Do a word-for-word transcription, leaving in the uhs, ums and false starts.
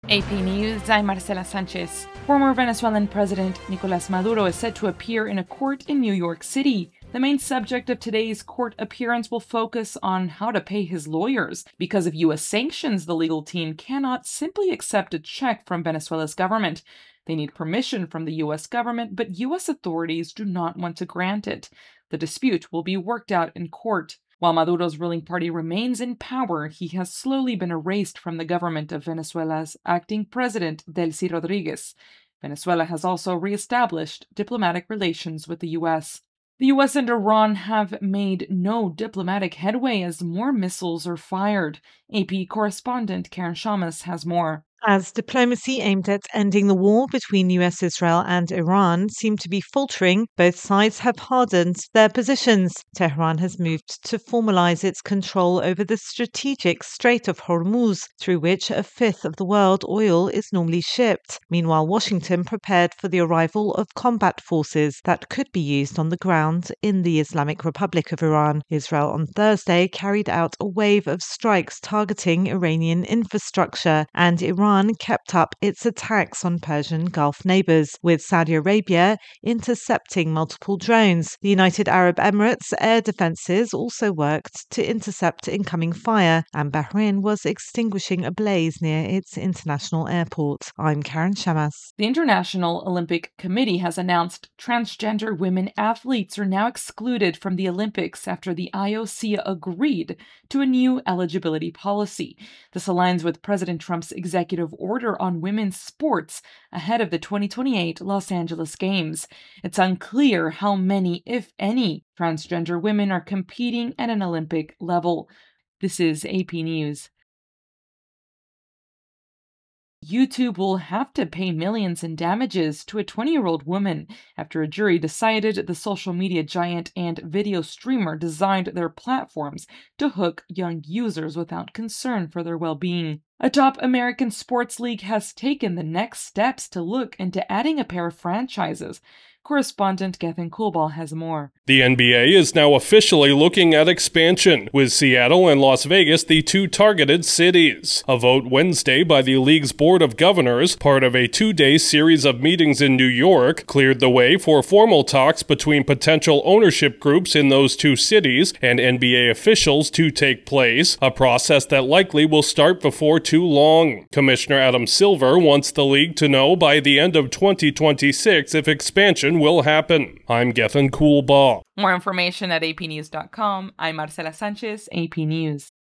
A P News, I'm Marcela Sanchez. Former Venezuelan President Nicolás Maduro is set to appear in a court in New York City. The main subject of today's court appearance will focus on how to pay his lawyers. Because of U S sanctions, the legal team cannot simply accept a check from Venezuela's government. They need permission from the U S government, but U S authorities do not want to grant it. The dispute will be worked out in court. While Maduro's ruling party remains in power, he has slowly been erased from the government of Venezuela's acting president, Delcy Rodriguez. Venezuela has also reestablished diplomatic relations with the U S. The U S and Iran have made no diplomatic headway as more missiles are fired. A P correspondent Karen Shamas has more. As diplomacy aimed at ending the war between U S, Israel and Iran seemed to be faltering, both sides have hardened their positions. Tehran has moved to formalize its control over the strategic Strait of Hormuz, through which a fifth of the world oil is normally shipped. Meanwhile, Washington prepared for the arrival of combat forces that could be used on the ground in the Islamic Republic of Iran. Israel on Thursday carried out a wave of strikes targeting Iranian infrastructure, and Iran kept up its attacks on Persian Gulf neighbours, with Saudi Arabia intercepting multiple drones. The United Arab Emirates air defences also worked to intercept incoming fire, and Bahrain was extinguishing a blaze near its international airport. I'm Karen Shamas. The International Olympic Committee has announced transgender women athletes are now excluded from the Olympics after the I O C agreed to a new eligibility policy. This aligns with President Trump's executive order on women's sports ahead of the twenty twenty-eight Los Angeles Games. It's unclear how many, if any, transgender women are competing at an Olympic level. This is A P News. YouTube will have to pay millions in damages to a twenty-year-old woman after a jury decided the social media giant and video streamer designed their platforms to hook young users without concern for their well-being. A top American sports league has taken the next steps to look into adding a pair of franchises. Correspondent Gethin Coolball has more. The N B A is now officially looking at expansion, with Seattle and Las Vegas the two targeted cities. A vote Wednesday by the league's Board of Governors, part of a two-day series of meetings in New York, cleared the way for formal talks between potential ownership groups in those two cities and N B A officials to take place, a process that likely will start before too long. Commissioner Adam Silver wants the league to know by the end of twenty twenty-six if expansion will happen. I'm Gethin Coolball. More information at A P news dot com. I'm Marcela Sanchez, A P News.